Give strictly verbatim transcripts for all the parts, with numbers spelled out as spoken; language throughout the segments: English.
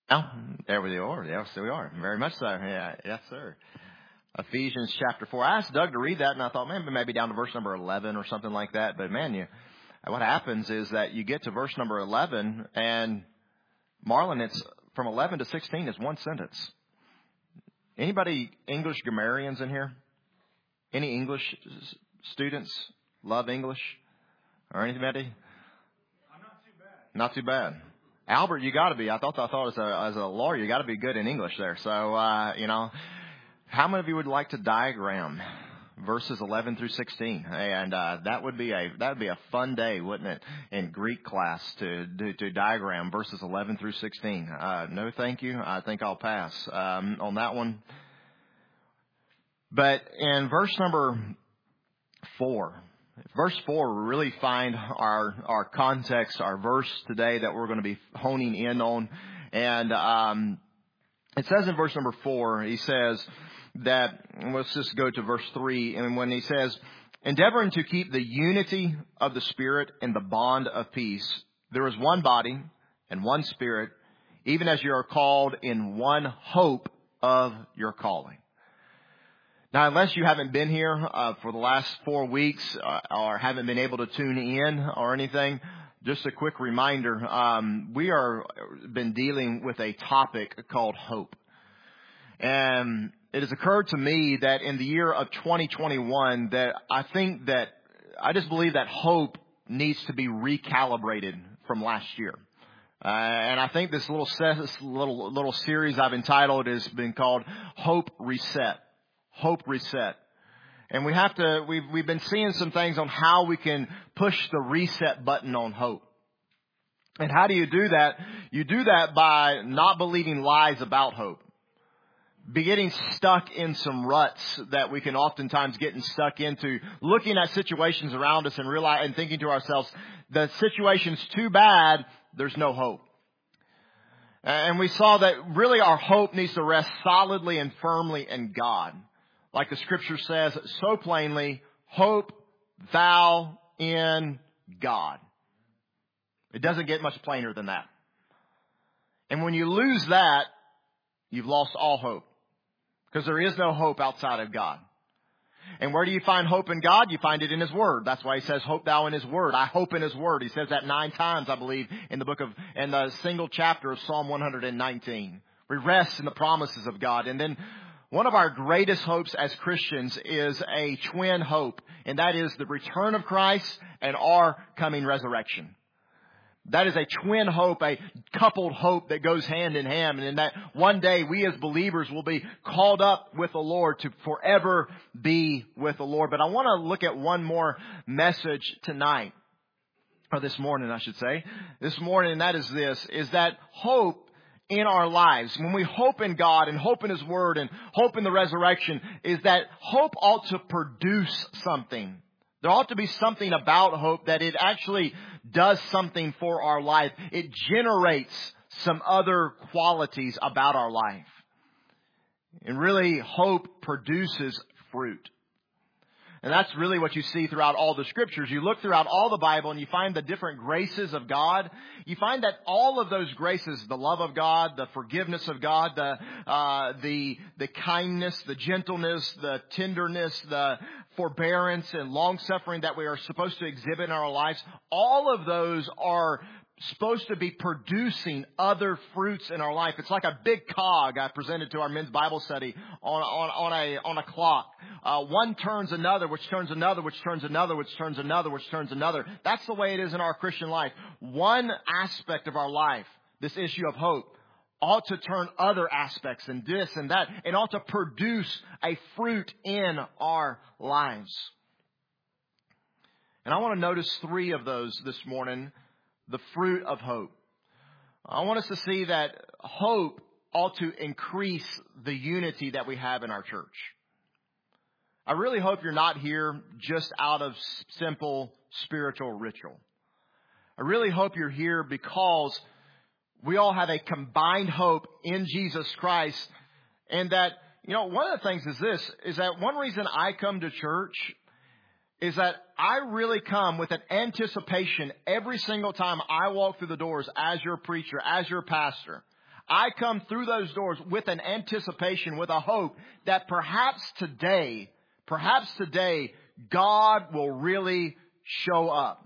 Oh, there we are. Yes, we are. Very much so. Yeah, yes, sir. Ephesians chapter four. I asked Doug to read that, and I thought, man, maybe down to verse number eleven or something like that. But man, you, what happens is that you get to verse number eleven, and Marlon, it's from eleven to sixteen is one sentence. Anybody English grammarians in here? Any English students love English or anybody? I'm not too bad. Not too bad. Albert, you got to be. I thought I thought as a as a lawyer, you got to be good in English there. So uh, you know, how many of you would like to diagram verses eleven through sixteen? And uh, that would be a that would be a fun day, wouldn't it, in Greek class to to, to diagram verses eleven through sixteen? Uh, no, thank you. I think I'll pass um, on that one. But in verse number four. Verse four, we really find our, our context, our verse today that we're going to be honing in on. And, um, it says in verse number four, he says that, let's just go to verse three. And when he says, endeavoring to keep the unity of the Spirit in the bond of peace, there is one body and one Spirit, even as you are called in one hope of your calling. Now, unless you haven't been here uh, for the last four weeks uh, or haven't been able to tune in or anything, just a quick reminder, um, we are been dealing with a topic called hope. And it has occurred to me that in the year of twenty twenty-one that I think that I just believe that hope needs to be recalibrated from last year. Uh, and I think this little, set, this little, little series I've entitled has been called Hope Reset. Hope Reset. And we have to, we've, we've been seeing some things on how we can push the reset button on hope. And how do you do that? You do that by not believing lies about hope. Be getting stuck in some ruts that we can oftentimes get stuck into, looking at situations around us and realize, and thinking to ourselves, the situation's too bad, there's no hope. And we saw that really our hope needs to rest solidly and firmly in God. Like the scripture says so plainly, hope thou in God. It doesn't get much plainer than that. And when you lose that, you've lost all hope. Because there is no hope outside of God. And where do you find hope in God? You find it in His Word. That's why He says, hope thou in His Word. I hope in His Word. He says that nine times, I believe, in the book of, in the single chapter of Psalm one hundred nineteen. We rest in the promises of God. And then one of our greatest hopes as Christians is a twin hope, and that is the return of Christ and our coming resurrection. That is a twin hope, a coupled hope that goes hand in hand, and in that one day we as believers will be called up with the Lord to forever be with the Lord. But I want to look at one more message tonight, or this morning I should say, this morning, and that is this, is that hope in our lives, when we hope in God and hope in His Word and hope in the resurrection, is that hope ought to produce something. There ought to be something about hope that it actually does something for our life. It generates some other qualities about our life. And really, hope produces fruit. And that's really what you see throughout all the scriptures. You look throughout all the Bible and you find the different graces of God. You find that all of those graces, the love of God, the forgiveness of God, the, uh, the, the kindness, the gentleness, the tenderness, the forbearance and long suffering that we are supposed to exhibit in our lives, all of those are supposed to be producing other fruits in our life. It's like a big cog I presented to our men's Bible study on, on, on a, on a clock. Uh, one turns another, which turns another, which turns another, which turns another, which turns another. That's the way it is in our Christian life. One aspect of our life, this issue of hope, ought to turn other aspects and this and that, and ought to produce a fruit in our lives. And I want to notice three of those this morning. The fruit of hope. I want us to see that hope ought to increase the unity that we have in our church. I really hope you're not here just out of simple spiritual ritual. I really hope you're here because we all have a combined hope in Jesus Christ. And that, you know, one of the things is this, is that one reason I come to church is that I really come with an anticipation every single time I walk through the doors as your preacher, as your pastor. I come through those doors with an anticipation, with a hope that perhaps today, perhaps today, God will really show up.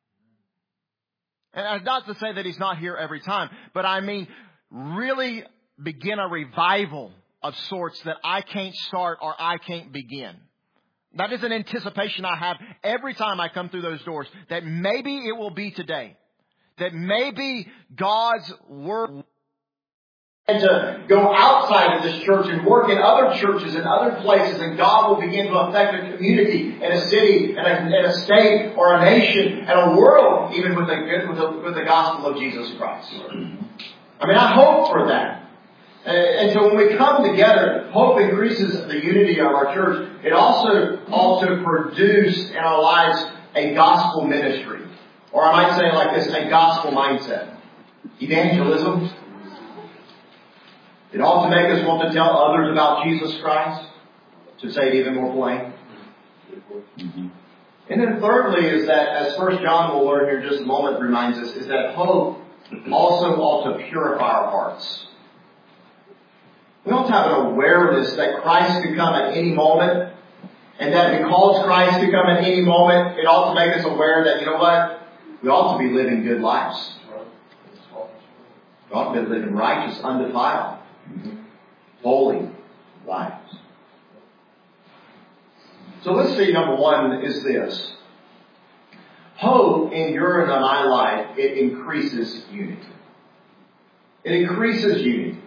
And not to say that He's not here every time, but I mean really begin a revival of sorts that I can't start or I can't begin. That is an anticipation I have every time I come through those doors, that maybe it will be today. That maybe God's Word... And to go outside of this church and work in other churches and other places, and God will begin to affect a community and a city and a, and a state or a nation and a world, even with the, with the, with the gospel of Jesus Christ. I mean, I hope for that. And so when we come together, hope increases the unity of our church. It also also produces in our lives a gospel ministry. Or I might say it like this, a gospel mindset. Evangelism. It ought to make us want to tell others about Jesus Christ. To say it even more plain. Mm-hmm. And then thirdly is that, as First John will learn here in just a moment reminds us, is that hope also ought to purify our hearts. We ought to have an awareness that Christ could come at any moment. And that because Christ could come at any moment, it ought to make us aware that, you know what? We ought to be living good lives. We ought to be living righteous, undefiled, holy lives. So let's see, number one is this. Hope in your and my life, it increases unity. It increases unity.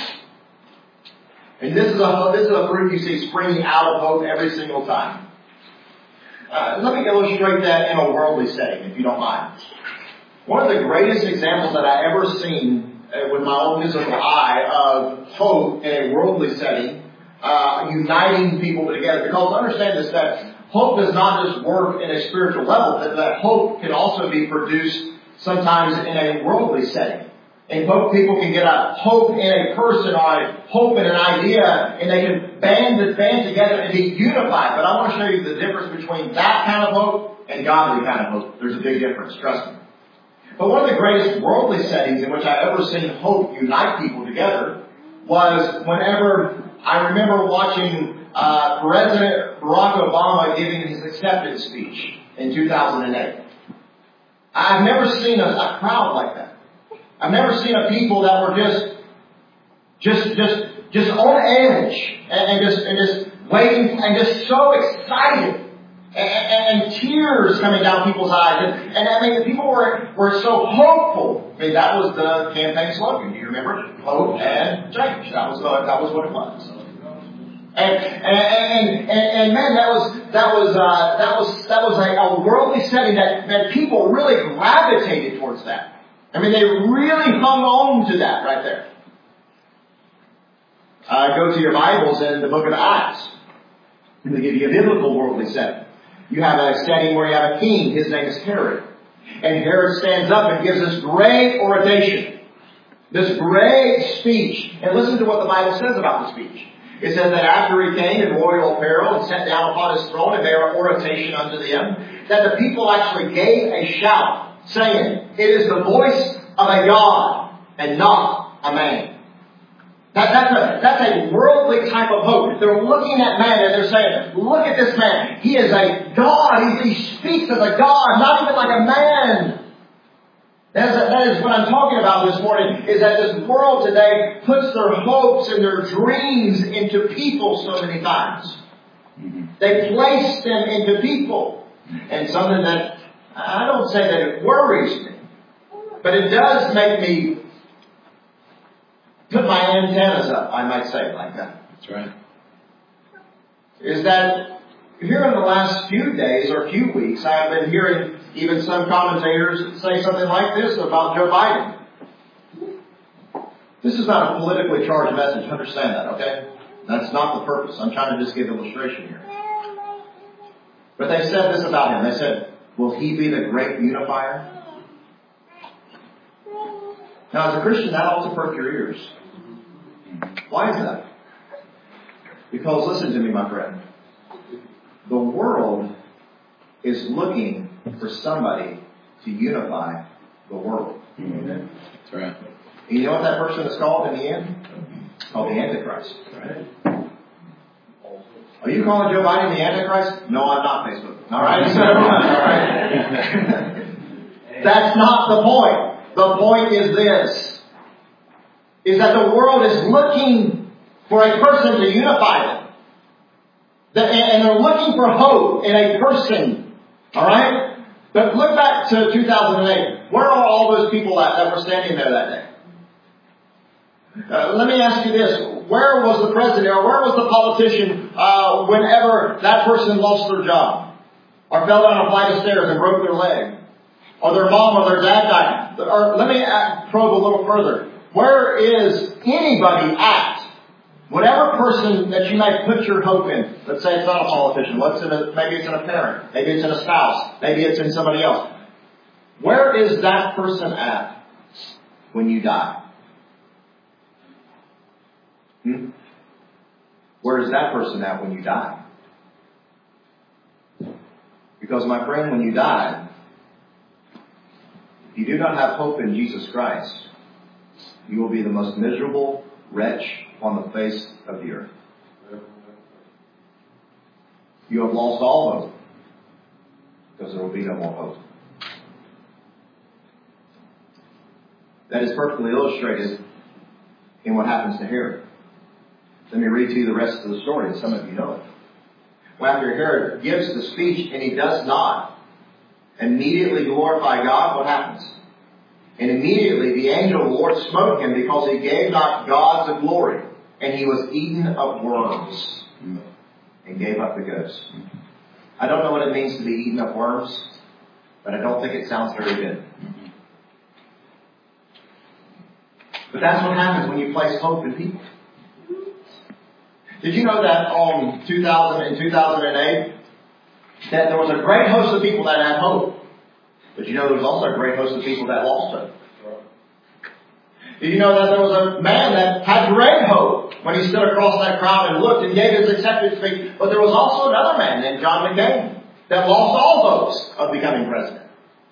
And this is a this is a fruit you see springing out of hope every single time. Uh, let me illustrate that in a worldly setting, if you don't mind. One of the greatest examples that I ever seen uh, with my own physical eye of hope in a worldly setting, uh, uniting people together. Because understand this, that hope does not just work in a spiritual level, but that hope can also be produced sometimes in a worldly setting. And both people can get a hope in a person or a hope in an idea, and they can band band together and be unified. But I want to show you the difference between that kind of hope and godly kind of hope. There's a big difference, trust me. But one of the greatest worldly settings in which I ever seen hope unite people together was whenever I remember watching uh, President Barack Obama giving his acceptance speech in two thousand eight. I've never seen a, a crowd like that. I've never seen a people that were just, just, just, just on edge and, and just, and just waiting and just so excited and, and, and tears coming down people's eyes. And, and I mean, the people were, were so hopeful. I mean, that was the campaign slogan. Do you remember? Hope and change. That was the, that was what it was. And, and, and, and, and man, that was, that was, uh, that was, that was a, a worldly setting that, that people really gravitated towards that. I mean, they really hung on to that right there. Uh, go to your Bibles in the book of Acts. And they give you a biblical worldly setting. You have a setting where you have a king. His name is Herod. And Herod stands up and gives this great oration. This great speech. And listen to what the Bible says about the speech. It says that after he came in royal apparel and sat down upon his throne and made an oration unto them, that the people actually gave a shout, saying, it is the voice of a God and not a man. That, that's, a, that's a worldly type of hope. They're looking at man and they're saying, look at this man. He is a God. He, he speaks as a God, not even like a man. That is, that is what I'm talking about this morning, is that this world today puts their hopes and their dreams into people so many times. They place them into people. And something that, I don't say that it worries me, but it does make me put my antennas up, I might say it like that. That's right. Is that here in the last few days or few weeks, I have been hearing even some commentators say something like this about Joe Biden. This is not a politically charged message. Understand that, okay? That's not the purpose. I'm trying to just give illustration here. But they said this about him. They said, will he be the great unifier? Now, as a Christian, that ought to perk your ears. Why is that? Because, listen to me, my friend. The world is looking for somebody to unify the world. That's right. And you know what that person is called in the end? It's called the Antichrist. Right? Are you calling Joe Biden the Antichrist? No, I'm not, Facebook. All right? So, all right. That's not the point. The point is this, is that the world is looking for a person to unify them. And they're looking for hope in a person. All right? But look back to two thousand eight. Where are all those people at that were standing there that day? Uh, let me ask you this. Where was the president or where was the politician uh, whenever that person lost their job? Or fell down a flight of stairs and broke their leg? Or their mom or their dad died? Or let me probe a little further. Where is anybody at? Whatever person that you may put your hope in. Let's say it's not a politician. Let's in a, maybe it's in a parent. Maybe it's in a spouse. Maybe it's in somebody else. Where is that person at when you die? Hmm? Where is that person at when you die? Because, my friend, when you die, if you do not have hope in Jesus Christ, you will be the most miserable wretch on the face of the earth. You have lost all hope because there will be no more hope. That is perfectly illustrated in what happens to Herod. Let me read to you the rest of the story, and some of you know it. Well, after Herod gives the speech and he does not immediately glorify God, what happens? And immediately the angel of the Lord smote him because he gave not God the glory, and he was eaten of worms and gave up the ghost. I don't know what it means to be eaten of worms, but I don't think it sounds very good. But that's what happens when you place hope in people. Did you know that on two thousand and two thousand eight, that there was a great host of people that had hope? But you know there was also a great host of people that lost hope. Did you know that there was a man that had great hope when he stood across that crowd and looked and gave his acceptance speech? But there was also another man named John McCain that lost all hopes of becoming president.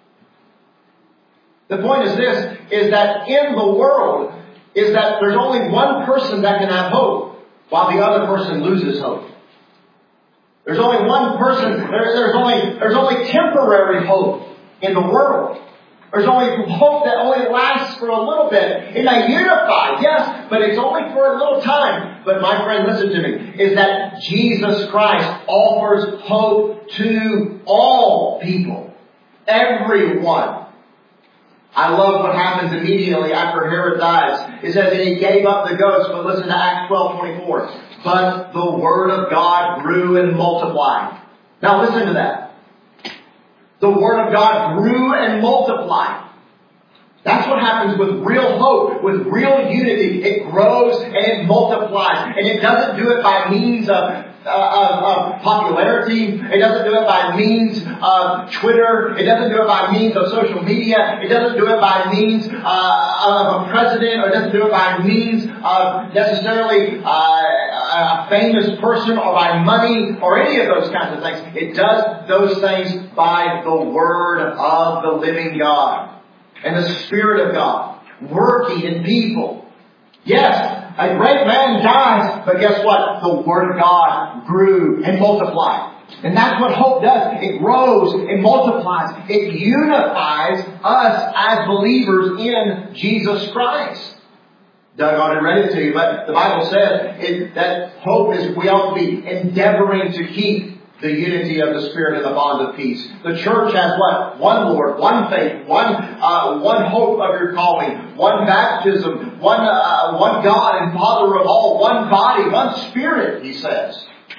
The point is this, is that in the world, is that there's only one person that can have hope, while the other person loses hope. There's only one person, there, there's only there's only temporary hope in the world. There's only hope that only lasts for a little bit. It may unify, yes, but it's only for a little time. But my friend, listen to me, is that Jesus Christ offers hope to all people. Everyone. I love what happens immediately after Herod dies. It says that he gave up the ghost, but listen to Acts twelve twenty-four. But the word of God grew and multiplied. Now listen to that. The word of God grew and multiplied. That's what happens with real hope, with real unity. It grows and it multiplies. And it doesn't do it by means of Uh, of, of popularity. It doesn't do it by means of Twitter. It doesn't do it by means of social media. It doesn't do it by means uh, of a president, or it doesn't do it by means of necessarily uh, a famous person, or by money, or any of those kinds of things. It does those things by the Word of the living God and the Spirit of God working in people. Yes, a great man dies, but guess what? The Word of God grew and multiplied. And that's what hope does. It grows and multiplies. It unifies us as believers in Jesus Christ. Doug already read it to you, but the Bible says it, that hope is, we ought to be endeavoring to keep the unity of the Spirit and the bond of peace. The church has what? One Lord, one faith, one uh, one hope of your calling, one baptism, one uh, one God and Father of all, one body, one Spirit, he says.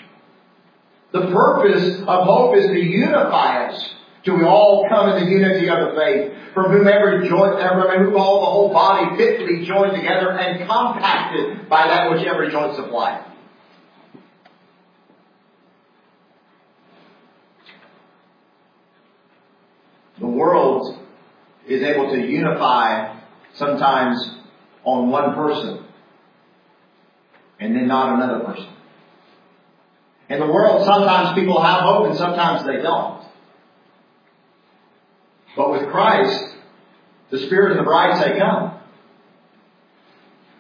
The purpose of hope is to unify us, till we all come in the unity of the faith, from whom every joint, every, whom all the whole body fitly joined together and compacted by that which every joint supplies. The world is able to unify sometimes on one person and then not another person. In the world, sometimes people have hope and sometimes they don't. But with Christ, the Spirit and the bride say, come.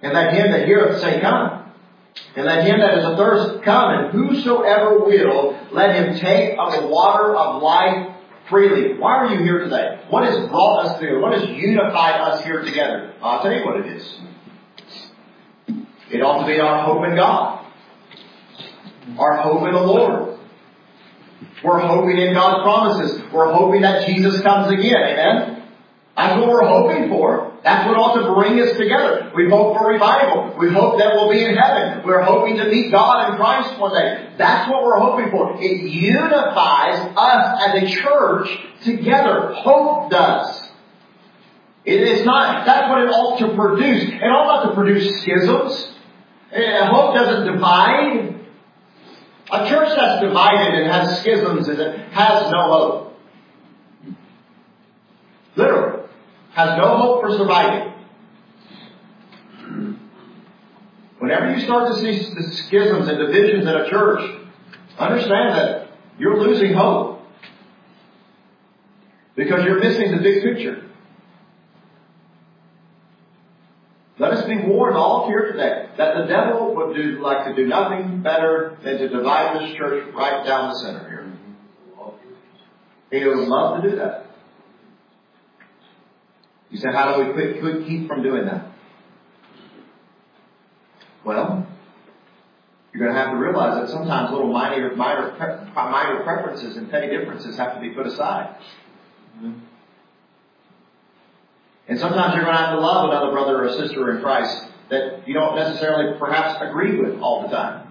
And let him that heareth say, Come. And let him that is athirst come. And whosoever will, let him take of the water of life freely. Why are you here today? What has brought us together? What has unified us here together? I'll tell you what it is. It ought to be our hope in God. Our hope in the Lord. We're hoping in God's promises. We're hoping that Jesus comes again. Amen? That's what we're hoping for. That's what ought to bring us together. We hope for revival. We hope that we'll be in heaven. We're hoping to meet God in Christ one day. That's what we're hoping for. It unifies us as a church together. Hope does. It's not, that's what it ought to produce. It ought not to produce schisms. Hope doesn't divide. A church that's divided and has schisms has no hope. Literally. Has no hope for surviving. Whenever you start to see the schisms and divisions in a church, understand that you're losing hope. Because you're missing the big picture. Let us be warned all here today that the devil would do like to do nothing better than to divide this church right down the center here. He would love to do that. You say, how do we quit, keep from doing that? Well, you're going to have to realize that sometimes little minor, minor, minor preferences and petty differences have to be put aside. Mm-hmm. And sometimes you're going to have to love another brother or sister in Christ that you don't necessarily perhaps agree with all the time.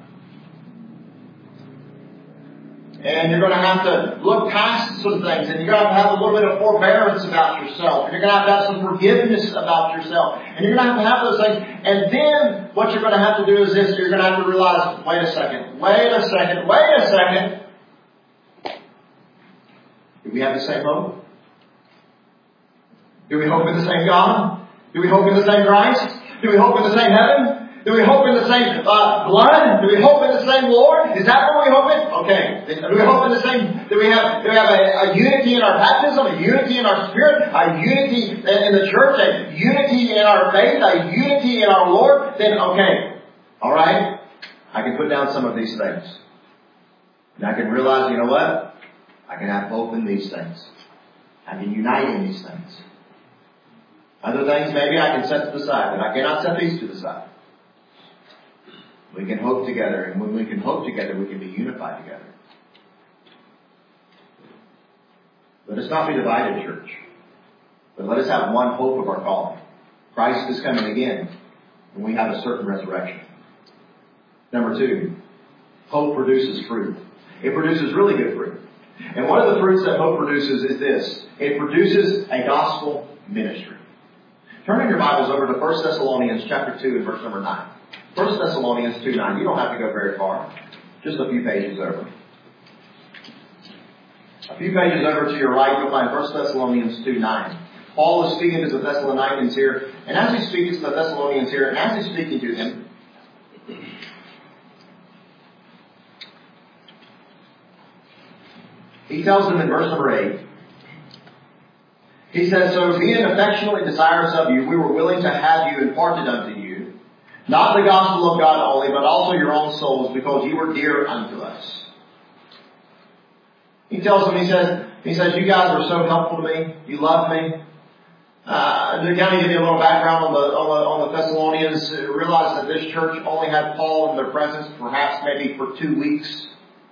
And you're going to have to look past some things, and you're going to have to have a little bit of forbearance about yourself, and you're going to have to have some forgiveness about yourself, and you're going to have to have those things. And then what you're going to have to do is this: you're going to have to realize, wait a second, wait a second, wait a second. Do we have the same hope? Do we hope in the same God? Do we hope in the same Christ? Do we hope in the same heaven? Do we hope in the same uh, blood? Do we hope in the same Lord? Is that what we hope in? Okay. Do we hope in the same? Do we have? Do we have a, a unity in our baptism? A unity in our spirit? A unity in the church? A unity in our faith? A unity in our Lord? Then okay, all right. I can put down some of these things, and I can realize, you know what? I can have hope in these things. I can unite in these things. Other things maybe I can set to the side, but I cannot set these to the side. We can hope together, and when we can hope together, we can be unified together. Let us not be divided, church, but let us have one hope of our calling. Christ is coming again, and we have a certain resurrection. Number two, hope produces fruit. It produces really good fruit. And one of the fruits that hope produces is this. It produces a gospel ministry. Turn in your Bibles over to First Thessalonians chapter two and verse number nine. First Thessalonians two nine. You don't have to go very far. Just a few pages over. A few pages over to your right, you'll find First Thessalonians two nine. Paul is speaking to the Thessalonians here. And as he speaks to the Thessalonians here, and as he's speaking to them, he tells them in verse number eight, he says, So being affectionately desirous of you, we were willing to have you imparted unto you, not the gospel of God only, but also your own souls, because you were dear unto us. He tells them, he says, he says, you guys were so helpful to me. You love me. Uh, to kind of give you a little background on the, on the, on the Thessalonians, realize that this church only had Paul in their presence, perhaps maybe for two weeks.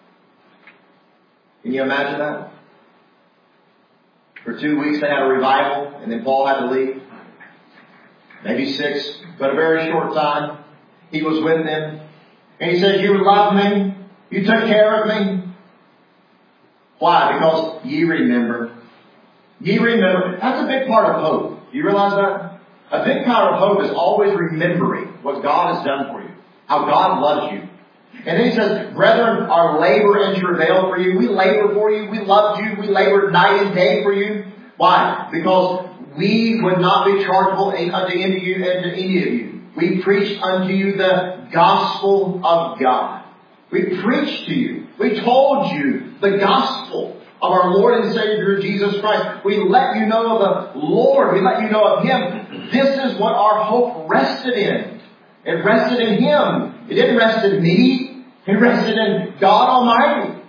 Can you imagine that? For two weeks they had a revival, and then Paul had to leave. Maybe six, but a very short time. He was with them. And he said, you loved me. You took care of me. Why? Because ye remember. Ye remember. That's a big part of hope. You realize that? A big part of hope is always remembering what God has done for you. How God loves you. And then he says, brethren, our labor and travail for you. We labor for you. We loved you. We labored night and day for you. Why? Because we would not be chargeable unto any of you and to any of you. We preached unto you the gospel of God. We preached to you. We told you the gospel of our Lord and Savior Jesus Christ. We let you know of the Lord. We let you know of Him. This is what our hope rested in. It rested in Him. It didn't rest in me. It rested in God Almighty.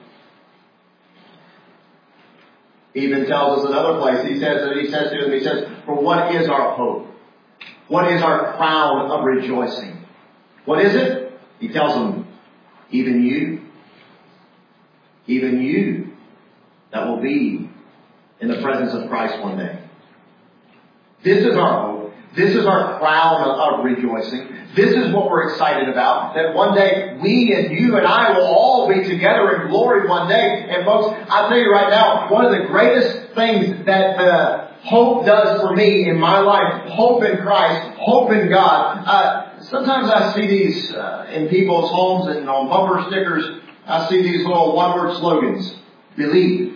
He even tells us another place. He says, he says to him, he says, for what is our hope? What is our crown of rejoicing? What is it? He tells them, even you, even you that will be in the presence of Christ one day. This is our hope. This is our crown of rejoicing. This is what we're excited about. That one day we and you and I will all be together in glory one day. And folks, I'll tell you right now, one of the greatest things that the hope does for me in my life, hope in Christ, hope in God. Uh, sometimes I see these uh, in people's homes and on bumper stickers. I see these little one-word slogans. Believe.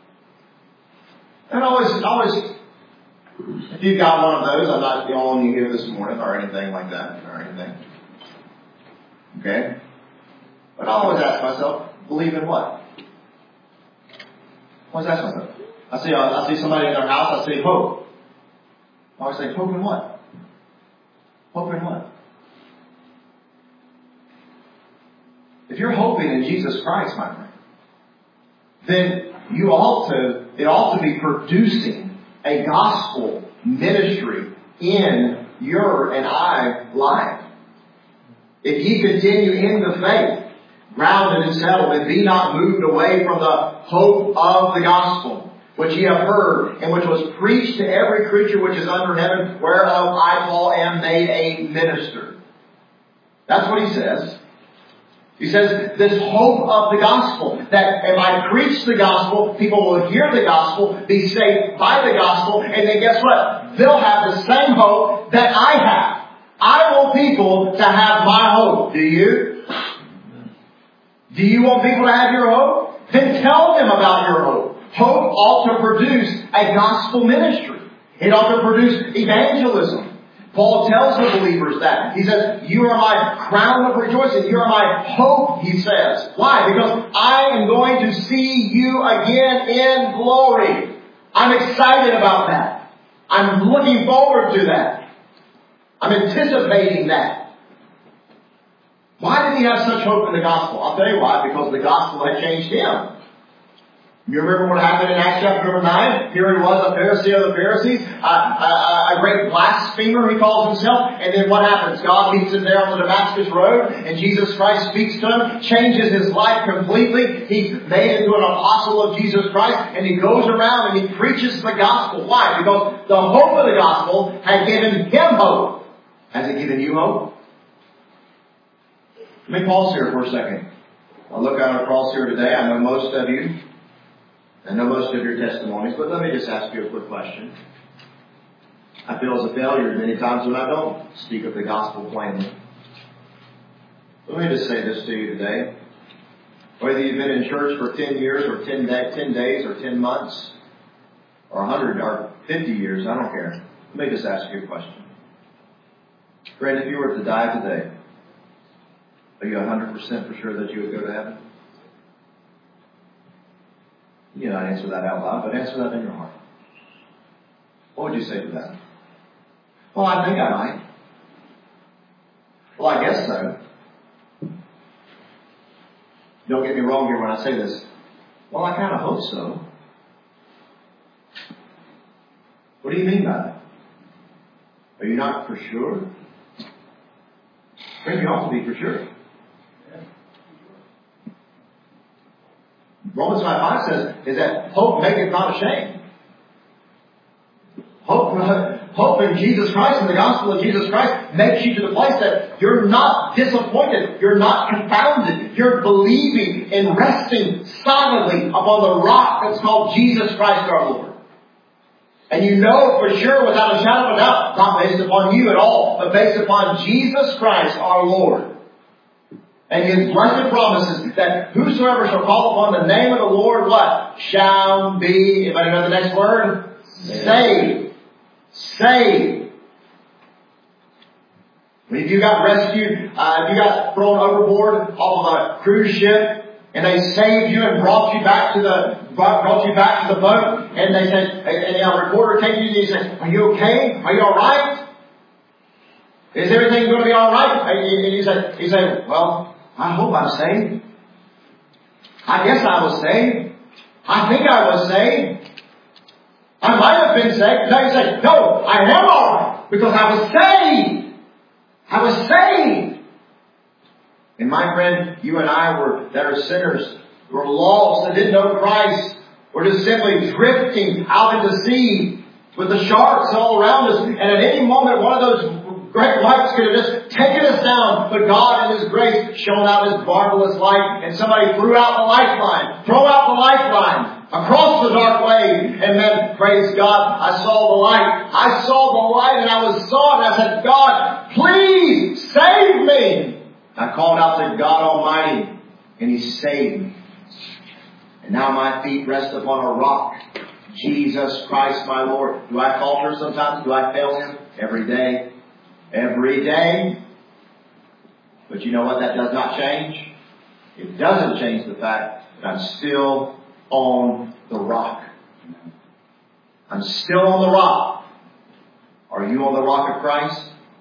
And always, always, if you've got one of those, I'm not yelling you here this morning or anything like that or anything. Okay? But I always ask myself, believe in what? I always ask myself. I see, I see somebody in their house, I say hope. I always say, hope in what? Hope in what? If you're hoping in Jesus Christ, my friend, then you ought to, it ought to be producing a gospel ministry in your and I life. If ye continue in the faith, grounded and settled, and be not moved away from the hope of the gospel, which ye have heard, and which was preached to every creature which is under heaven, whereof I, Paul, am made a minister. That's what he says. He says, this hope of the gospel, that if I preach the gospel, people will hear the gospel, be saved by the gospel, and then guess what? They'll have the same hope that I have. I want people to have my hope. Do you? Do you want people to have your hope? Then tell them about your hope. Hope ought to produce a gospel ministry. It ought to produce evangelism. Paul tells the believers that. He says, you are my crown of rejoicing. You are my hope, he says. Why? Because I am going to see you again in glory. I'm excited about that. I'm looking forward to that. I'm anticipating that. Why did he have such hope in the gospel? I'll tell you why. Because the gospel had changed him. You remember what happened in Acts chapter number nine? Here he was, a Pharisee of the Pharisees, a, a, a great blasphemer, he calls himself. And then what happens? God meets him there on the Damascus road, and Jesus Christ speaks to him, changes his life completely. He's made into an apostle of Jesus Christ, and he goes around and he preaches the gospel. Why? Because the hope of the gospel had given him hope. Has it given you hope? Let me pause here for a second. I'll look out across here today. I know most of you. I know most of your testimonies, but let me just ask you a quick question. I feel as a failure many times when I don't speak of the gospel plainly. Let me just say this to you today. Whether you've been in church for ten years or ten, day, ten days or ten months or one hundred or fifty years, I don't care. Let me just ask you a question. Friend, if you were to die today, are you one hundred percent for sure that you would go to heaven? You not answer that out loud, but answer that in your heart. What would you say to that? Well, I think I might. Well, I guess so. Don't get me wrong here when I say this. Well, I kind of hope so. What do you mean by that? Are you not for sure? Friend, you ought to be for sure. Romans five five says is that hope maketh not ashamed. Hope, hope in Jesus Christ and the gospel of Jesus Christ makes you to the place that you're not disappointed. You're not confounded. You're believing and resting solidly upon the rock that's called Jesus Christ our Lord. And you know for sure without a shadow of a doubt, not based upon you at all, but based upon Jesus Christ our Lord. And His blessed promises that whosoever shall call upon the name of the Lord, what? Shall be, anybody know the next word? Saved. Saved. If you got rescued, uh, if you got thrown overboard off of a cruise ship, and they saved you and brought you back to the brought you back to the boat, and they said, and a reporter came to you and he said, "Are you okay? Are you all right?" Is everything going to be all right? And you say, you say, well, I hope I'm saved. I guess I was saved. I think I was saved. I might have been saved. Now you say, no, I am all right because I was saved. I was saved. And my friend, you and I were, that are sinners, were lost, that didn't know Christ. We're just simply drifting out into sea with the sharks all around us. And at any moment, one of those great lights could have just taken us down. But God in His grace shone out His marvelous light. And somebody threw out the lifeline. Throw out the lifeline across the dark way. And then, praise God, I saw the light. I saw the light and I was saw it. And I said, God, please save me. I called out to God Almighty and He saved me. And now my feet rest upon a rock. Jesus Christ my Lord. Do I falter sometimes? Do I fail Him? Every day. Every day. But you know what? That does not change. It doesn't change the fact that I'm still on the rock. I'm still on the rock. Are you on the rock of Christ?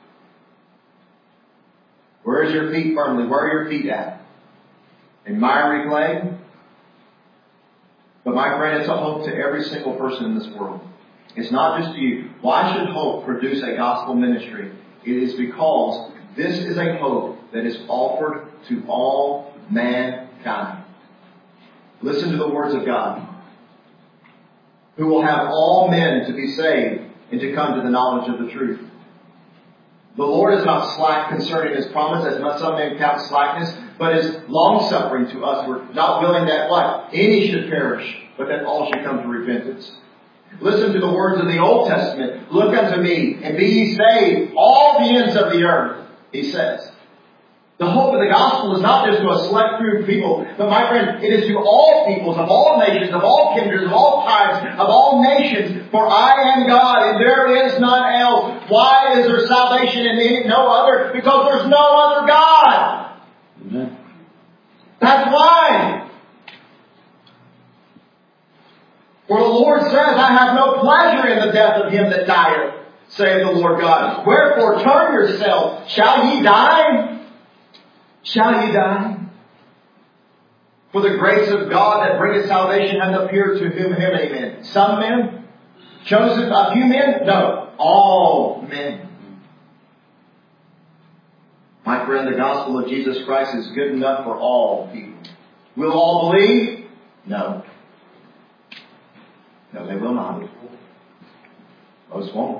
Where is your feet firmly? Where are your feet at? In miry clay? But my friend, it's a hope to every single person in this world. It's not just to you. Why should hope produce a gospel ministry? It is because this is a hope that is offered to all mankind. Listen to the words of God. Who will have all men to be saved and to come to the knowledge of the truth. The Lord is not slack concerning His promise, as not some men count slackness, but is long-suffering to us. We're not willing that what? Any should perish, but that all should come to repentance. Listen to the words of the Old Testament. Look unto me, and be ye saved, all the ends of the earth, He says. The hope of the gospel is not just to a select group of people, but my friend, it is to all peoples, of all nations, of all kindreds, of all tribes, of all nations. For I am God, and there is none else. Why is there salvation in any, no other? Because there's no other God. Amen. That's why. For the Lord says, I have no pleasure in the death of him that dieth, saith the Lord God. Wherefore turn yourself. Shall ye die? Shall ye die? For the grace of God that bringeth salvation hath appeared to whom how many men? Some men? Chosen a few men? No. All men. My friend, the gospel of Jesus Christ is good enough for all people. Will all believe? No. No, they will not. Most won't.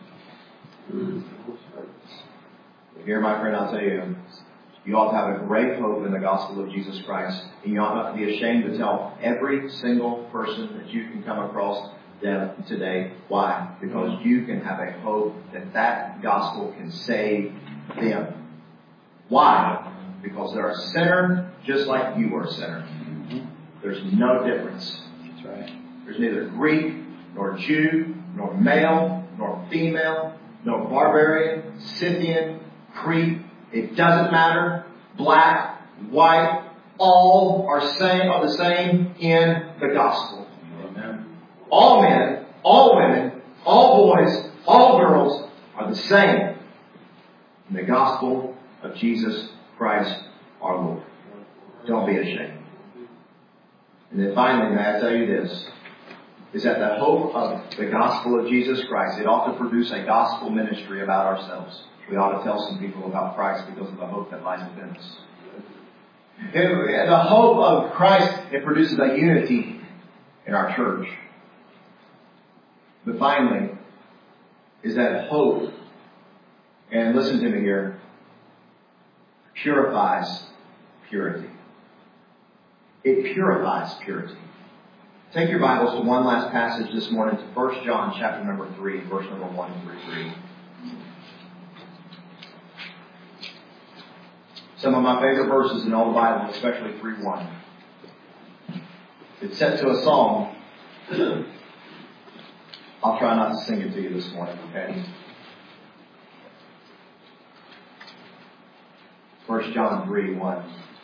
Here, my friend, I'll tell you, you ought to have a great hope in the gospel of Jesus Christ. And you ought not to be ashamed to tell every single person that you can come across them today. Why? Because you can have a hope that that gospel can save them. Why? Because they're a sinner just like you are a sinner. There's no difference. That's right. There's neither Greek, nor Jew, nor male, nor female, nor barbarian, Scythian, Crete. It doesn't matter. Black, white, all are same are the same in the gospel. Amen. All men, all women, all boys, all girls are the same in the gospel of Jesus Christ our Lord. Don't be ashamed. And then finally, may I tell you this, is that the hope of the gospel of Jesus Christ, it ought to produce a gospel ministry about ourselves. We ought to tell some people about Christ because of the hope that lies within us. And the hope of Christ, it produces a unity in our church. But finally, is that hope, and listen to me here, purifies purity. It purifies purity. Take your Bibles to one last passage this morning, to First John chapter number three, verse number one through three. Some of my favorite verses in all the Bible, especially three one. It's set to a song. I'll try not to sing it to you this morning, okay? First John three one.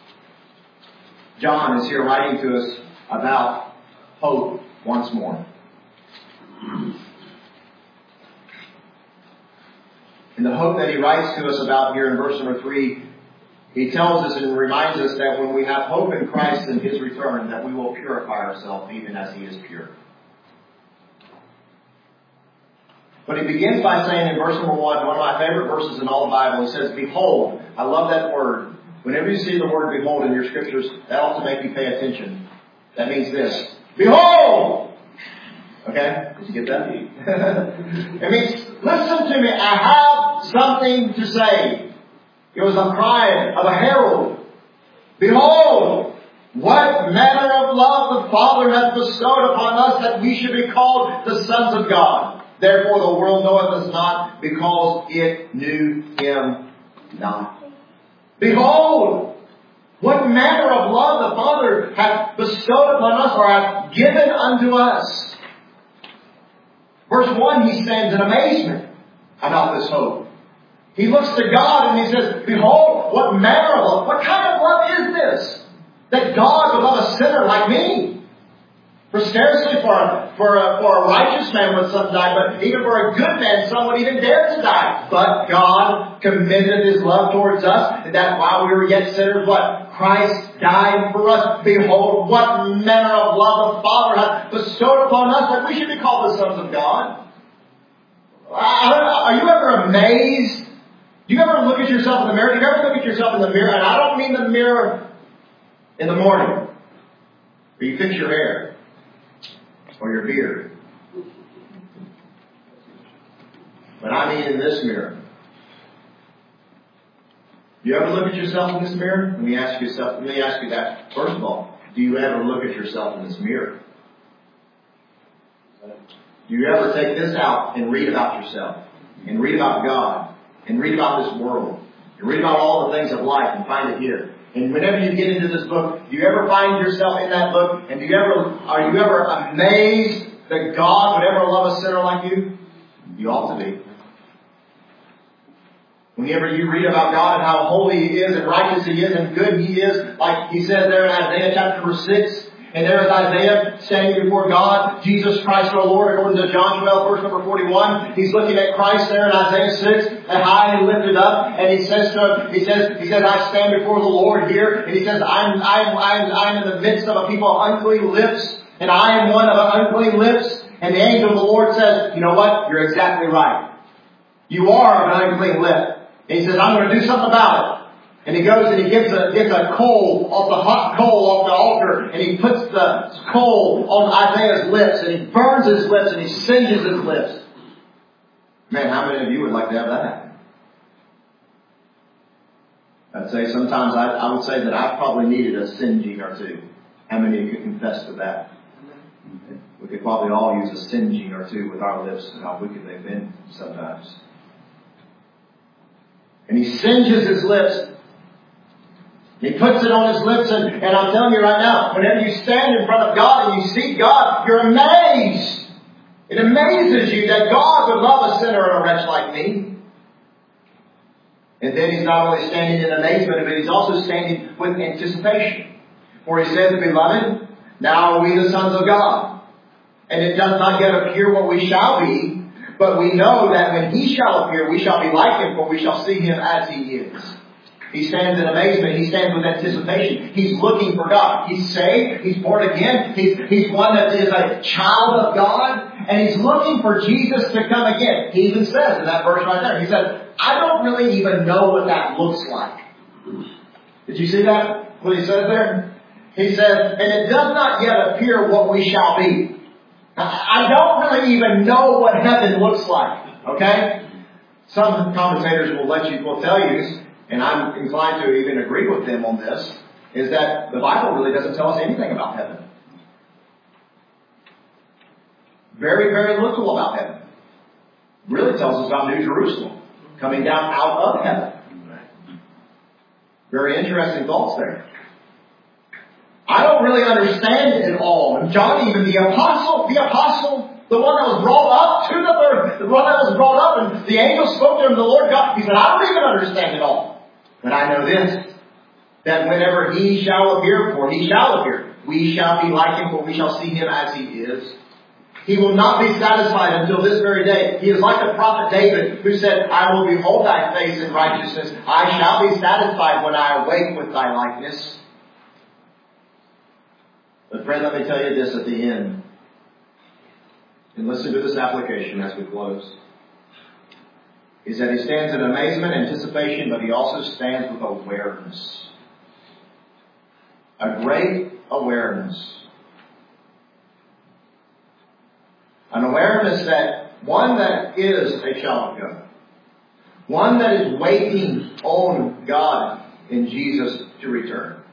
John is here writing to us about hope once more. And And the hope that he writes to us about here in verse number three, he tells us and reminds us that when we have hope in Christ and his return, that we will purify ourselves even as he is pure. But he begins by saying in verse number one, one of my favorite verses in all the Bible, he says, behold. I love that word. Whenever you see the word behold in your scriptures, that ought to make you pay attention. That means this. Behold! Okay? Did you get that? It means, listen to me. I have something to say. It was a cry of a herald. Behold! What manner of love the Father hath bestowed upon us that we should be called the sons of God. Therefore the world knoweth us not, because it knew him not. Behold, what manner of love the Father hath bestowed upon us, or hath given unto us. Verse one, he stands in amazement about this hope. He looks to God and he says, behold, what manner of love, what kind of love is this? That God would love a sinner like me. For scarcely for a, for a, for a righteous man would some die, but even for a good man some would even dare to die. But God commended his love towards us, that while we were yet sinners, what? Christ died for us. Behold, what manner of love the Father hath bestowed upon us, that we should be called the sons of God. Are you ever amazed? Do you ever look at yourself in the mirror? Do you ever look at yourself in the mirror? And I don't mean the mirror in the morning, where you fix your hair. Or your beard. But I mean in this mirror. Do you ever look at yourself in this mirror? Let me ask you Let me ask you that. First of all, do you ever look at yourself in this mirror? Do you ever take this out and read about yourself? And read about God? And read about this world? And read about all the things of life and find it here? And whenever you get into this book, do you ever find yourself in that book? And do you ever, are you ever amazed that God would ever love a sinner like you? You ought to be. Whenever you read about God and how holy he is and righteous he is and good he is, like he says there in Isaiah chapter number six, and there is Isaiah standing before God, Jesus Christ our Lord, according to John twelve, verse number forty-one. He's looking at Christ there in Isaiah six, and high and lifted up, and he says to him, he says, he says, I stand before the Lord here, and he says, I'm, I'm, I'm, I'm in the midst of a people of unclean lips, and I am one of unclean lips. And the angel of the Lord says, you know what? You're exactly right. You are an unclean lip. And he says, I'm going to do something about it. And he goes and he gets a, gets a coal off the hot coal off the altar, and he puts the coal on Isaiah's lips, and he burns his lips, and he singes his lips. Man, how many of you would like to have that happen? I'd say sometimes I, I would say that I probably needed a singeing or two. How many of you could confess to that? We could probably all use a singeing or two with our lips and how wicked they've been sometimes. And he singes his lips. He puts it on his lips, and, and I'm telling you right now, whenever you stand in front of God and you see God, you're amazed. It amazes you that God would love a sinner and a wretch like me. And then he's not only standing in amazement, but he's also standing with anticipation. For he says, beloved, now are we the sons of God. And it does not yet appear what we shall be, but we know that when he shall appear, we shall be like him, for we shall see him as he is. He stands in amazement. He stands with anticipation. He's looking for God. He's saved. He's born again. He's, he's one that is a child of God. And he's looking for Jesus to come again. He even says in that verse right there, he said, I don't really even know what that looks like. Did you see that? What he says there? He says, and it does not yet appear what we shall be. I don't really even know what heaven looks like. Okay? Some commentators will let you, will tell you, and I'm inclined to even agree with them on this, is that the Bible really doesn't tell us anything about heaven. Very, very little about heaven. It really tells us about New Jerusalem coming down out of heaven. Very interesting thoughts there. I don't really understand it all. And John, even the apostle, the apostle, the one that was brought up to the earth, the one that was brought up, and the angel spoke to him, the Lord God, he said, I don't even understand it all. But I know this, that whenever he shall appear, for he shall appear, we shall be like him, for we shall see him as he is. He will not be satisfied until this very day. He is like the prophet David who said, I will behold thy face in righteousness. I shall be satisfied when I awake with thy likeness. But friend, let me tell you this at the end. And listen to this application as we close. Is that he stands in amazement, anticipation, but he also stands with awareness. A great awareness. An awareness that one that is a child of God. One that is waiting on God in Jesus to return.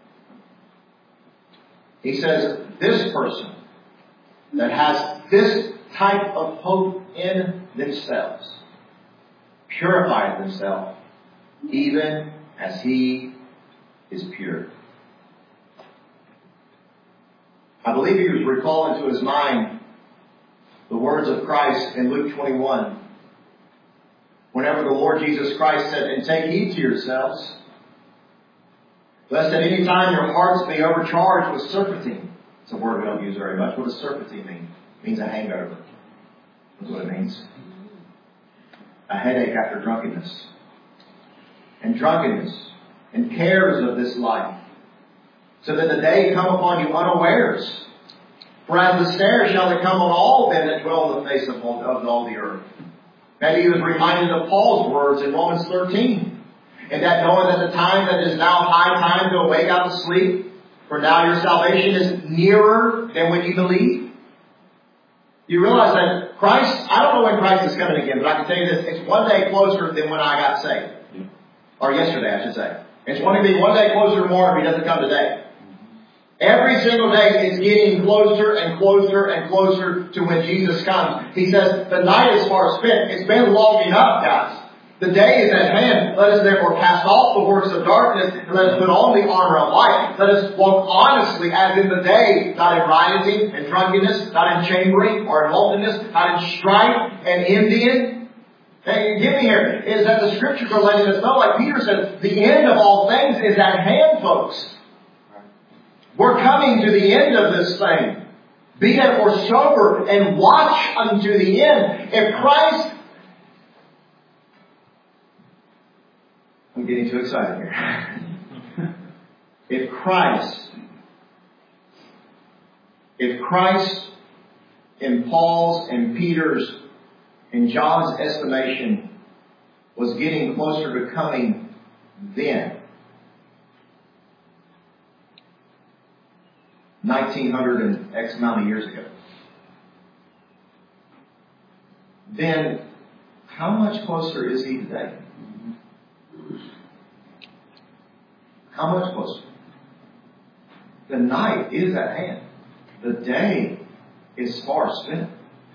He says, this person that has this type of hope in themselves purify themselves even as he is pure. I believe he was recalling to his mind the words of Christ in Luke twenty-one. Whenever the Lord Jesus Christ said, and take heed to yourselves, lest at any time your hearts be overcharged with surfeiting. It's a word we don't use very much. What does surfeiting mean? It means a hangover. That's what it means. A headache after drunkenness. And drunkenness. And cares of this life. So that the day come upon you unawares. For as the snare shall it come on all them that dwell on the face of all, of all the earth. Maybe he was reminded of Paul's words in Romans thirteen. And that knowing that the time that is now high time to awake out of sleep, for now your salvation is nearer than when you believe. You realize that Christ, I don't know when Christ is coming again, but I can tell you this, it's one day closer than when I got saved. Or yesterday, I should say. It's going to be one day closer tomorrow if he doesn't come today. Every single day it's getting closer and closer and closer to when Jesus comes. He says, the night is far spent. It's been long enough, guys. The day is at hand. Let us therefore cast off the works of darkness and let us put on the armor of light. Let us walk honestly as in the day, not in rioting and drunkenness, not in chambering or in wantonness, not in strife and envying. Hey, get me here. Is that the scriptures are letting us know, like Peter said, the end of all things is at hand, folks. We're coming to the end of this thing. Be therefore sober and watch unto the end. If Christ... I'm getting too excited here. If Christ... If Christ, in Paul's and Peter's and John's estimation, was getting closer to coming then, nineteen hundred and X amount of years ago, then how much closer is he today? How much closer? The night is at hand. The day is far spent.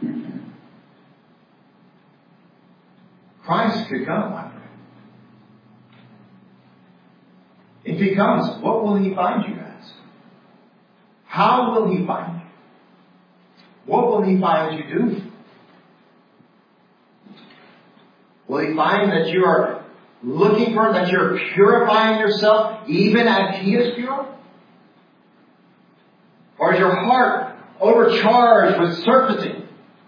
Christ could come, my friend. If he comes, what will he find you guys? How will he find you? What will he find you do? Will he find that you are looking for, that you're purifying yourself even as he is pure? Or is your heart overcharged with surfeiting?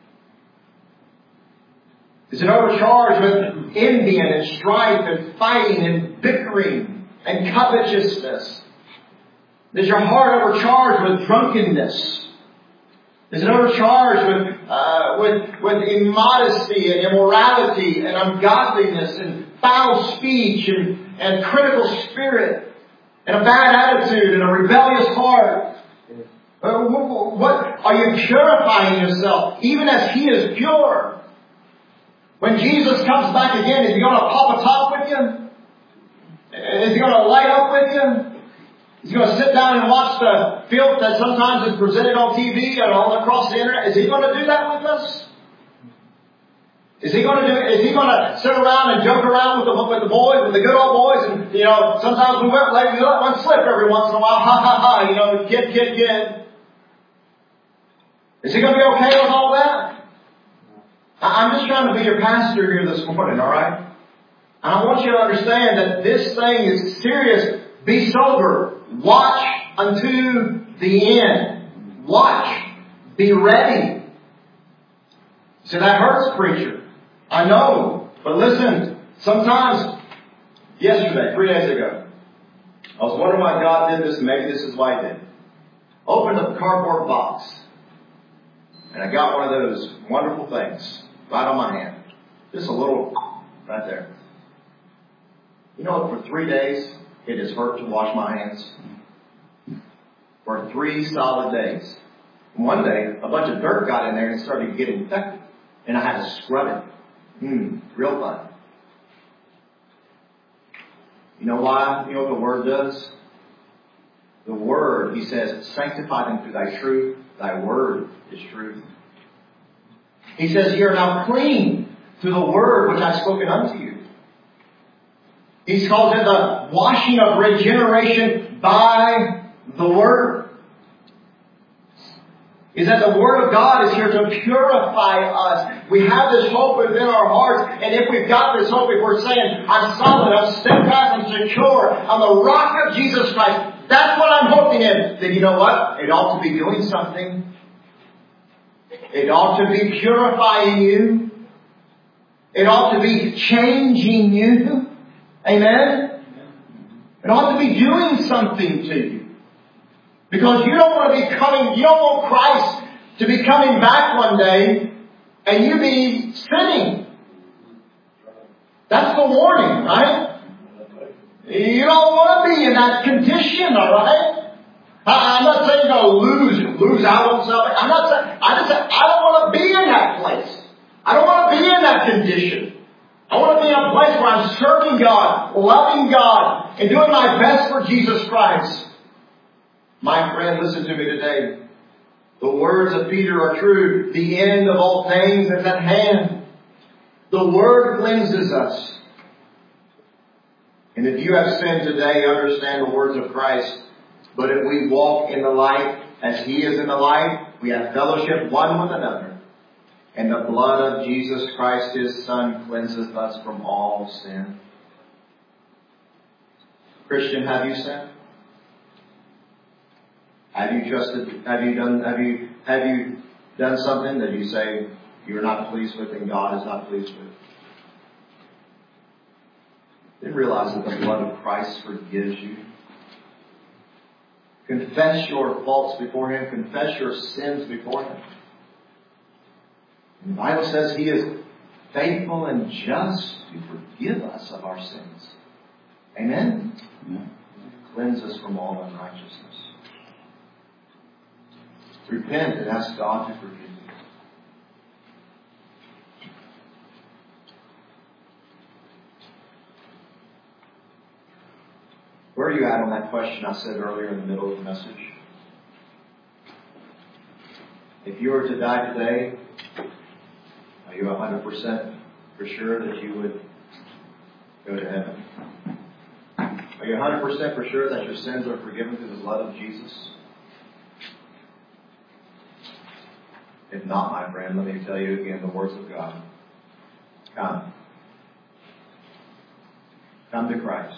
Is it overcharged with envy and strife and fighting and bickering and covetousness? Is your heart overcharged with drunkenness? Is it overcharged with, uh, with, with immodesty and immorality and ungodliness and foul speech and, and critical spirit and a bad attitude and a rebellious heart? Uh, what, what are you purifying yourself even as he is pure? When Jesus comes back again, is he going to pop a top with you? Is he going to light up with you? Is he going to sit down and watch the filth that sometimes is presented on T V and all across the internet? Is he going to do that with us? Is he going to do? Is he going to sit around and joke around with the with the boys, with the good old boys, and you know sometimes we let we let one slip every once in a while, ha ha ha, you know, kid, kid, kid. Is he going to be okay with all that? I'm just trying to be your pastor here this morning, all right? And I want you to understand that this thing is serious. Be sober. Watch unto the end. Watch. Be ready. See, that hurts, preacher. I know. But listen, sometimes, yesterday, three days ago, I was wondering why God did this, and maybe this is why He did. Opened up a cardboard box, and I got one of those wonderful things right on my hand. Just a little, right there. You know what? For three days, it has hurt to wash my hands. For three solid days. And one day, a bunch of dirt got in there and started getting infected. And I had to scrub it. Mmm, real fun. You know why? You know what the Word does? The Word, He says, sanctify them through Thy truth. Thy Word is truth. He says, ye are now clean through the Word which I have spoken unto you. He calls it the washing of regeneration by the Word. Is that the Word of God is here to purify us. We have this hope within our hearts, and if we've got this hope, if we're saying, I'm solid, I'm steadfast, I'm secure, I'm the rock of Jesus Christ, that's what I'm hoping in, then you know what? It ought to be doing something. It ought to be purifying you. It ought to be changing you. Amen? It ought to be doing something to you. Because you don't want to be coming, you don't want Christ to be coming back one day and you be sinning. That's the warning, right? You don't want to be in that condition, alright? I'm not saying you're going to lose, lose out on something. I'm not saying, I just say, I don't want to be in that place. I don't want to be in that condition. I want to be in a place where I'm serving God, loving God, and doing my best for Jesus Christ. My friend, listen to me today. The words of Peter are true. The end of all things is at hand. The Word cleanses us. And if you have sinned today, understand the words of Christ. But if we walk in the light as He is in the light, we have fellowship one with another. And the blood of Jesus Christ, His Son, cleanses us from all sin. Christian, have you sinned? Have you trusted, have you done, have you, have you done something that you say you're not pleased with and God is not pleased with? Then realize that the blood of Christ forgives you. Confess your faults before Him. Confess your sins before Him. And the Bible says He is faithful and just to forgive us of our sins. Amen? Amen. Cleanse us from all unrighteousness. Repent and ask God to forgive you. Where are you at on that question I said earlier in the middle of the message? If you were to die today, are you one hundred percent for sure that you would go to heaven? Are you one hundred percent for sure that your sins are forgiven through the blood of Jesus? If not, my friend, let me tell you again the words of God. Come. Come to Christ.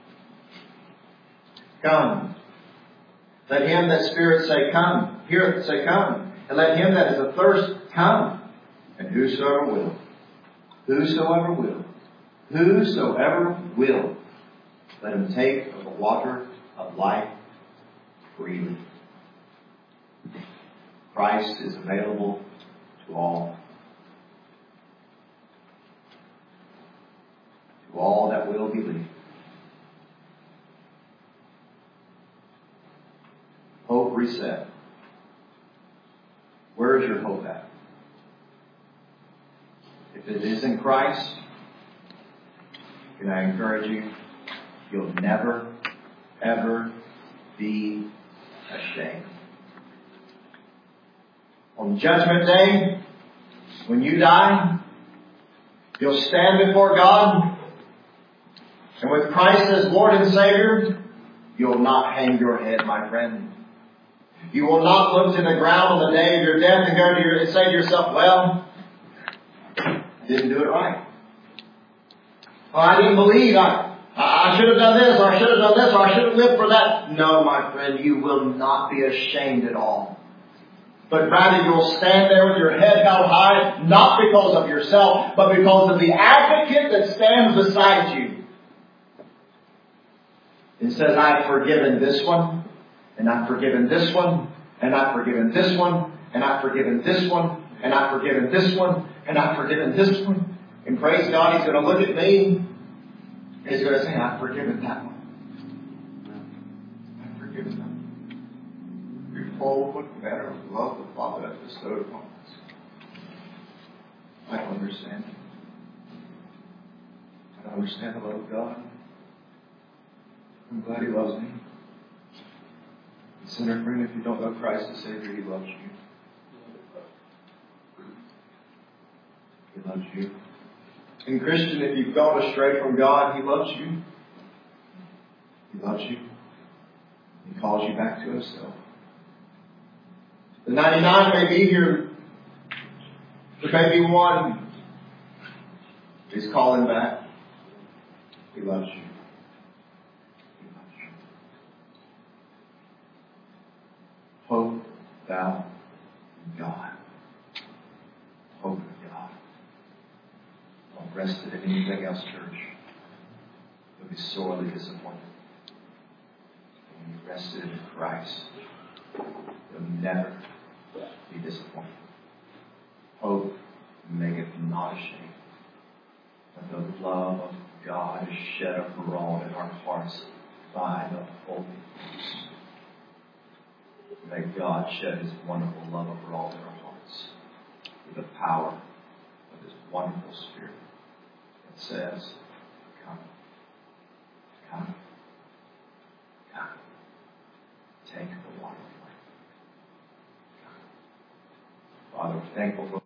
Come. Let him that spirit say, come. Hear it say, come. And let him that is athirst come. And whosoever will. Whosoever will. Whosoever will. Let him take of the water of life freely. Christ is available to all. To all that will believe. Hope reset. Where is your hope at? If it is in Christ, can I encourage you, you'll never, ever be ashamed. On Judgment Day, when you die, you'll stand before God, and with Christ as Lord and Savior, you'll not hang your head, my friend. You will not look to the ground on the day of your death and go to your, and say to yourself, well, I didn't do it right. Well, I didn't believe. I, I should have done this, or I should have done this, or I should have lived for that. No, my friend, you will not be ashamed at all. But rather you'll stand there with your head held high, not because of yourself, but because of the advocate that stands beside you. It says, I've forgiven this one, and I've forgiven this one, and I've forgiven this one, and I've forgiven this one, and I've forgiven this one, and I've forgiven this one. And praise God, He's going to look at me. He's going to say, I've forgiven that one. I've forgiven that one. Behold, what manner of love the Father hath bestowed upon us. I don't understand it. I don't understand the love of God. I'm glad He loves me. And sinner friend, if you don't know Christ as Savior, He loves you. He loves you. And Christian, if you've gone astray from God, He loves you. He loves you. He calls you back to Himself. The ninety-nine may be here. There may be one. He's calling back. He loves you. He loves you. Hope thou in God. Hope in God. Don't rest it in anything else, church. You'll be sorely disappointed. When you rest it in Christ, you'll never be disappointed. Hope maketh not ashamed. But the love of God is shed abroad in our hearts by the Holy Ghost. May God shed His wonderful love abroad in our hearts through the power of His wonderful Spirit that says, come, come, come, take the water. Father, we're thankful for